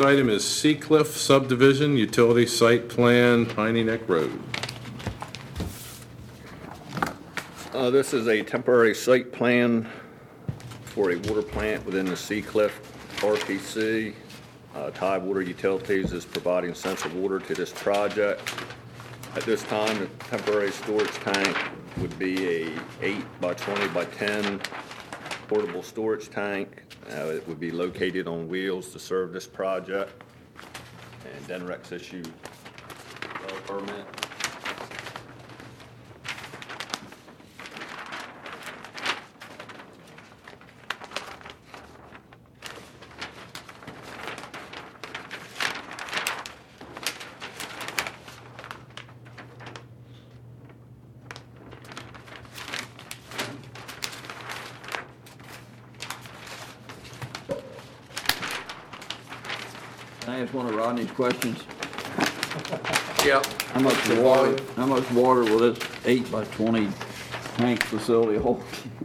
Item is Seacliff Subdivision, Utility Site Plan, Piney Neck Road. This is a temporary site plan for a water plant within the Seacliff RPC. Tide Water Utilities is providing central water to this project. At this time, the temporary storage tank would be a 8 by 20 by 10 portable storage tank. It would be located on wheels to serve this project. And Denrex issued a permit. Can I ask one of Rodney's questions? Yeah. How much water will this 8 by 20 tank facility hold?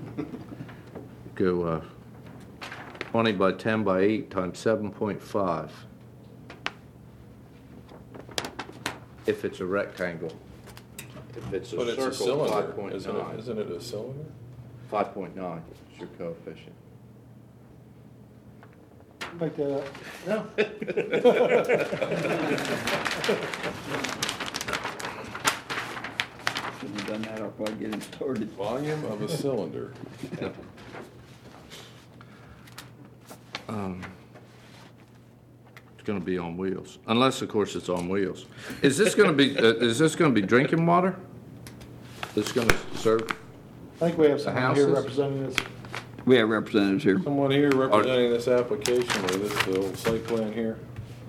Go 20 by 10 by 8 times 7.5. If it's a rectangle. If it's a But it's circle, a cylinder, 5.9. isn't it a cylinder? 5.9 is your coefficient. Make that up. Shouldn't have done that, I'll probably get him started. Volume of a cylinder. It's going to be on wheels, unless, of course, it's on wheels. Is this going to be? Is this going to be drinking water? That's going to serve? I think we have someone here houses? representing this. We have representatives here. Someone here representing this application or this little site plan here?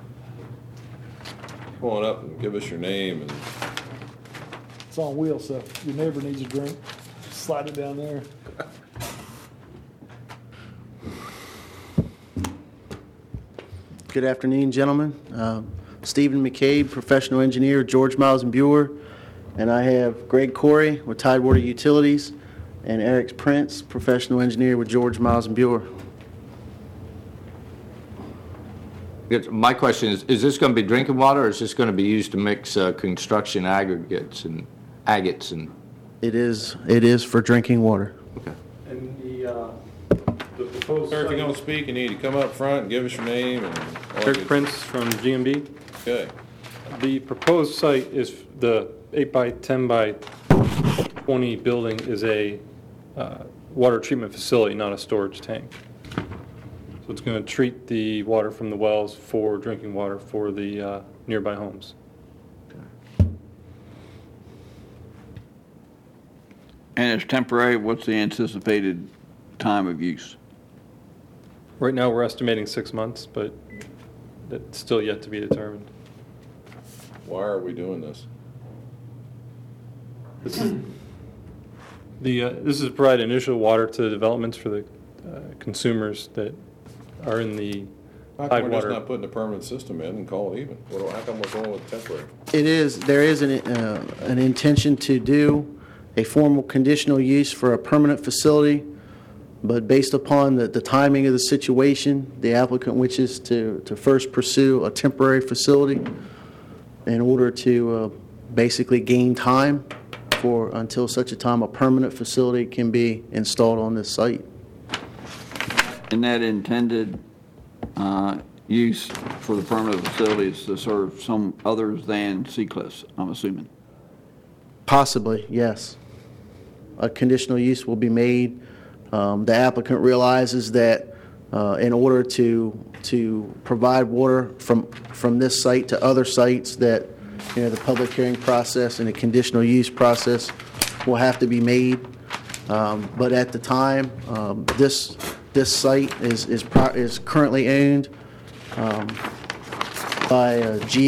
Come on up and give us your name and It's on wheels, so if your neighbor needs a drink, slide it down there. Good afternoon, gentlemen. Stephen McCabe, professional engineer, George Miles and Buer, and I have Greg Corey with Tidewater Utilities, and Eric Prince, professional engineer with George Miles and Buer. My question is this going to be drinking water, or is this going to be used to mix construction aggregates and agates and? It is for drinking water. Okay. And the proposed sir, if you're site, going to speak, you need to come up front and give us your name and all Eric that. Prince from GMB. Okay. The proposed site is the 8 by 10 by 20 building is a water treatment facility, not a storage tank. So it's going to treat the water from the wells for drinking water for the nearby homes. And it's temporary, what's the anticipated time of use? Right now, we're estimating 6 months, but that's still yet to be determined. Why are we doing this? This is to provide initial water to developments for the consumers that are in the How come we're just Tidewater. not putting a permanent system in and call it even? How come we're going with temporary? There is an intention to do a formal conditional use for a permanent facility, but based upon the timing of the situation, the applicant wishes to first pursue a temporary facility in order to basically gain time until such a time a permanent facility can be installed on this site. And that intended use for the permanent facility is to serve some others than Seacliffs, I'm assuming. Possibly, yes. A conditional use will be made. The applicant realizes that in order to provide water from this site to other sites, that the public hearing process and the conditional use process will have to be made. But at the time, this site is currently owned by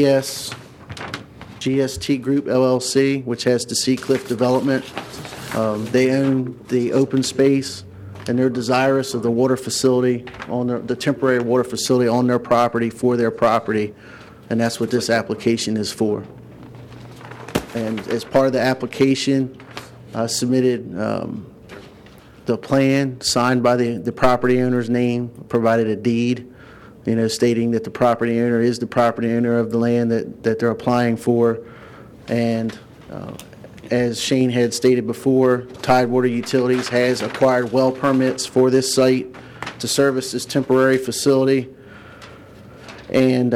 GST Group LLC, which has the Seacliff development. They own the open space, and they're desirous of the water facility the temporary water facility on their property for their property, and that's what this application is for. And as part of the application, I submitted the plan signed by the property owner's name, provided a deed, stating that the property owner is the property owner of the land that they're applying for. And as Shane had stated before, Tidewater Utilities has acquired well permits for this site to service this temporary facility. And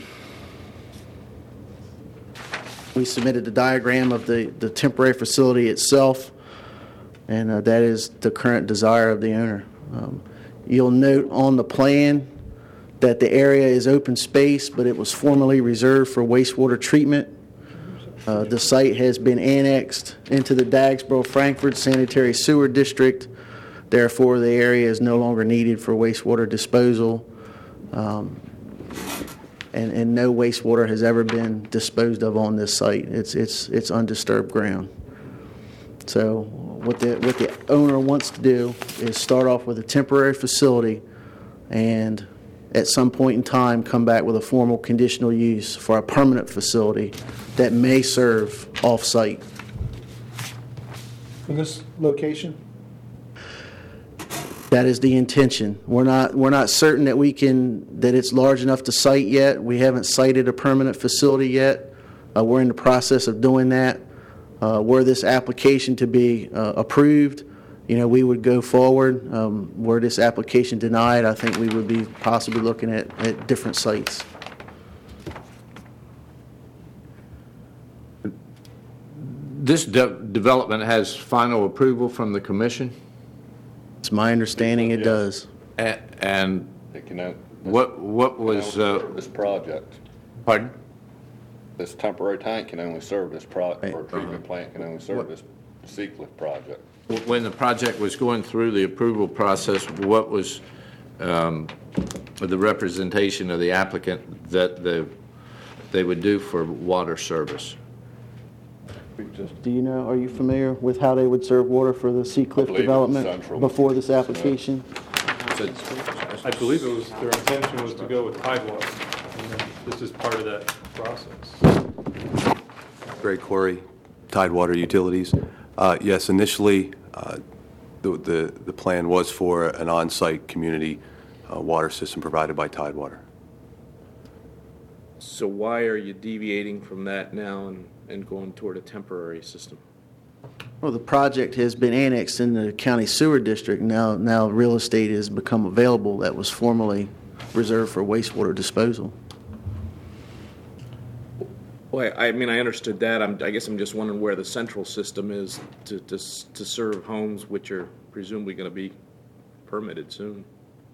we submitted the diagram of the temporary facility itself, and that is the current desire of the owner. You'll note on the plan that the area is open space, but it was formerly reserved for wastewater treatment. The site has been annexed into the Dagsboro-Frankford Sanitary Sewer District. Therefore, the area is no longer needed for wastewater disposal, and no wastewater has ever been disposed of on this site. It's undisturbed ground. So what the owner wants to do is start off with a temporary facility, and at some point in time come back with a formal conditional use for a permanent facility that may serve off-site. In this location? That is the intention. We're not certain that it's large enough to site yet. We haven't sited a permanent facility yet. We're in the process of doing that. Were this application to be approved, we would go forward. Were this application denied, I think we would be possibly looking at different sites. This development has final approval from the commission? It's my understanding it does. And It can, what was, this project, pardon? this temporary tank can only serve this or treatment plant can only serve this Seacliff project. When the project was going through the approval process, what was the representation of the applicant that they would do for water service? Do you know, are you familiar with how they would serve water for the Seacliff believe it was development central. before this application? I believe it was, their intention was to go with Tidewater. And then this is part of that process. Greg Corey, Tidewater Utilities. Yes, initially, the plan was for an on-site community water system provided by Tidewater. So why are you deviating from that now and going toward a temporary system? Well, the project has been annexed in the county sewer district. Now real estate has become available that was formerly reserved for wastewater disposal. Well, I mean, I understood that. I guess I'm just wondering where the central system is to serve homes which are presumably going to be permitted soon.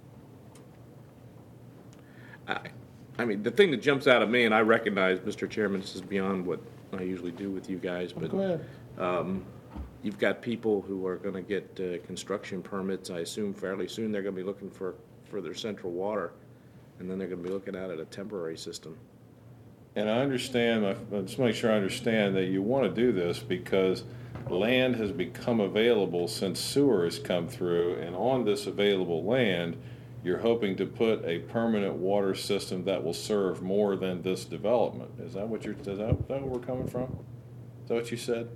I mean, the thing that jumps out at me, and I recognize, Mr. Chairman, this is beyond what I usually do with you guys, but Go ahead. you've got people who are going to get construction permits. I assume fairly soon they're going to be looking for their central water, and then they're going to be looking at a temporary system. And I understand, I just make sure I understand that you want to do this because land has become available since sewer has come through, and on this available land, you're hoping to put a permanent water system that will serve more than this development. Is that what where we're coming from? Is that what you said?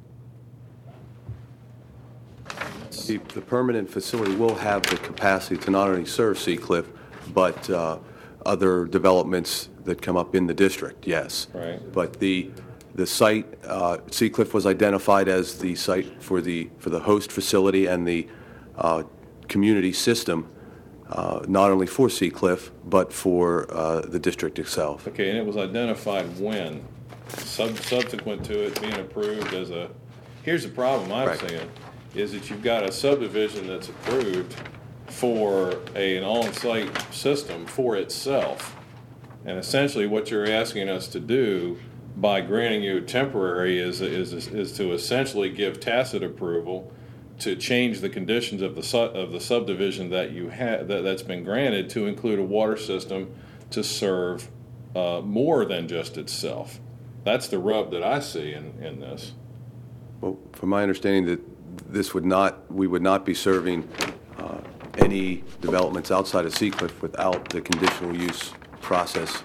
The permanent facility will have the capacity to not only serve Seacliff, but other developments that come up in the district, yes. Right. But the site, Seacliff was identified as the site for the host facility and the community system, not only for Seacliff, but for the district itself. Okay, and it was identified when? Subsequent to it being approved as a, here's the problem I'm Right. seeing, is that you've got a subdivision that's approved for an on-site system for itself. And essentially what you're asking us to do by granting you temporary is to essentially give tacit approval to change the conditions of the subdivision that you have that's been granted to include a water system to serve more than just itself. That's the rub that I see in this. Well, from my understanding, that we would not be serving any developments outside of Seacliff without the conditional use process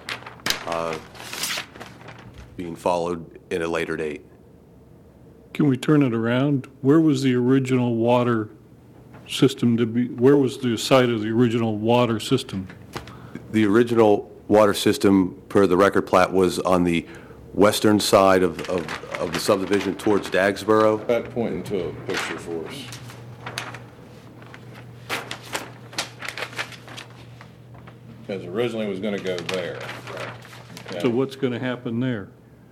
being followed in a later date. Can we turn it around? Where was the original water system to be? Where was the site of the original water system? The original water system, per the record plat, was on the western side of the subdivision towards Dagsboro. Pat, pointing to a picture for us. Because originally it was going to go there. Okay. So what's going to happen there?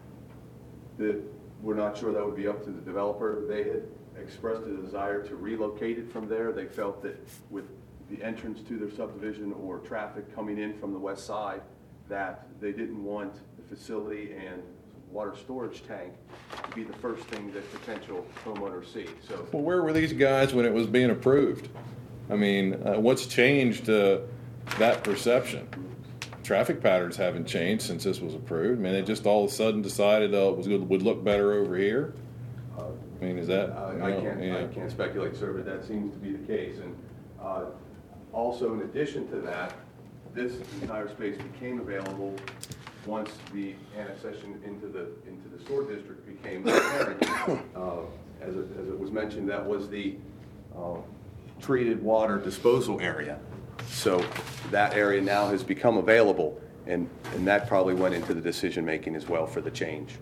We're not sure, that would be up to the developer. They had expressed a desire to relocate it from there. They felt that with the entrance to their subdivision or traffic coming in from the west side, that they didn't want the facility and water storage tank to be the first thing that potential homeowners see. So, Well, where were these guys when it was being approved? I mean, what's changed that perception? Traffic patterns haven't changed since this was approved. I mean, they just all of a sudden decided it would look better over here. I mean, is that? I can't speculate, sir, but that seems to be the case. And also, in addition to that, this entire space became available once the annexation into the sewer district became apparent. As it was mentioned, that was the treated water disposal area. So that area now has become available, and that probably went into the decision-making as well for the change.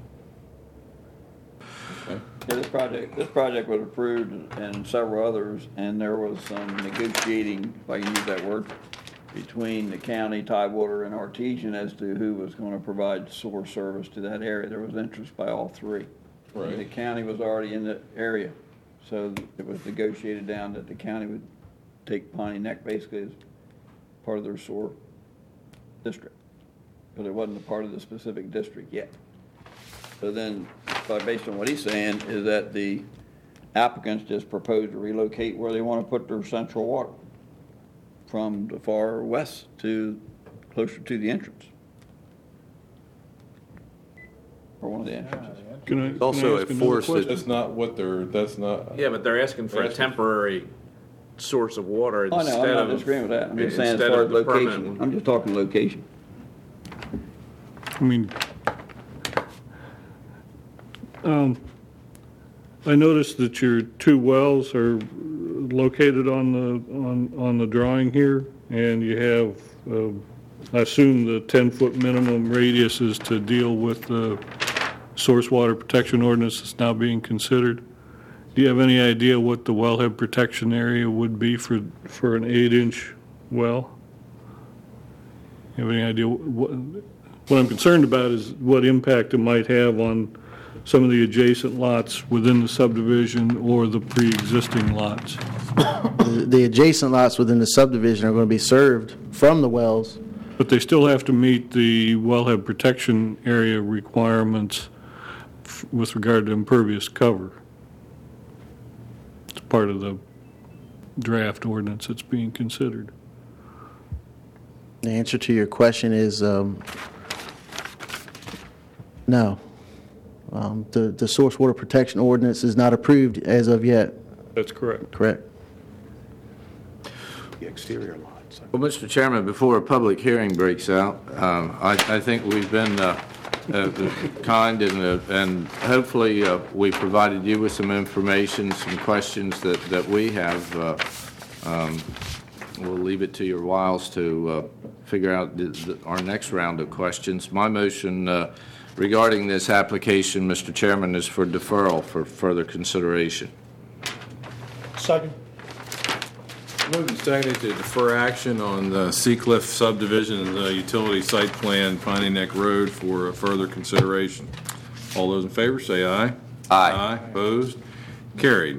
Yeah, this project was approved and several others, and there was some negotiating, if I can use that word, between the county, Tidewater, and Artesian as to who was going to provide sewer service to that area. There was interest by all three. Right. The county was already in the area, so it was negotiated down that the county would take Piney Neck basically as part of their sewer district, because it wasn't a part of the specific district yet. So then, based on what he's saying, is that the applicants just proposed to relocate where they want to put their central water from the far west to closer to the entrance. Or one of the entrances. Can I Also, ask a another force that- question? That's not what that's not. Yeah, but they're asking for a temporary source of water Oh, no, instead I'm not of. disagreeing with that. I'm just saying as instead far of as the permanent location. one. I'm just talking location. I mean, I noticed that your two wells are located on the drawing here, and you have, I assume the 10-foot minimum radius is to deal with the source water protection ordinance that's now being considered. Do you have any idea what the wellhead protection area would be for an 8-inch well? You have any idea? What I'm concerned about is what impact it might have on some of the adjacent lots within the subdivision or the pre-existing lots. The adjacent lots within the subdivision are going to be served from the wells. But they still have to meet the wellhead protection area requirements with regard to impervious cover. It's part of the draft ordinance that's being considered. The answer to your question is no. The source water protection ordinance is not approved as of yet. That's correct. Correct. The exterior lots. Well, Mr. Chairman, before a public hearing breaks out, I think we've been kind, and hopefully we provided you with some information, some questions that we have. We'll leave it to your wiles to figure out our next round of questions. My motion regarding this application, Mr. Chairman, is for deferral for further consideration. Second. Moved and seconded to defer action on the Seacliff subdivision and the utility site plan, Piney Neck Road, for further consideration. All those in favor say aye. Aye. Opposed? Carried.